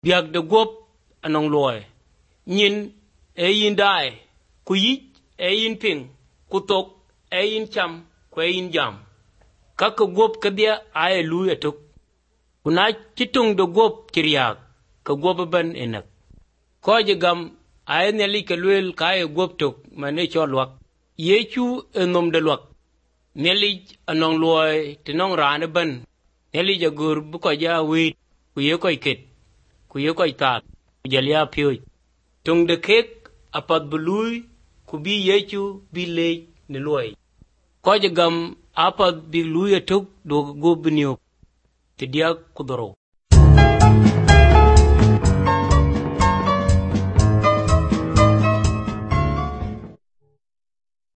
biak de gop anong loy nyin e yin dai ku yi e yin ping ku tok e yin cham ku e yin jam kak gop ka dia ai lu etuk kuna chitung de gop kiryak ka gop ban enak ko je gam ai ne li ka luel ka e gop tok mane cho lwak yechu enom de lwak neli anong loy tinong ran ban neli jagur bu ko ja wi ku ye ko ket ku ye ko ta jalia pyo tung de kek apat bului ku bi yechu bi le ne loy ko je gam apat bi luye tok do go binyo ti dia ku doro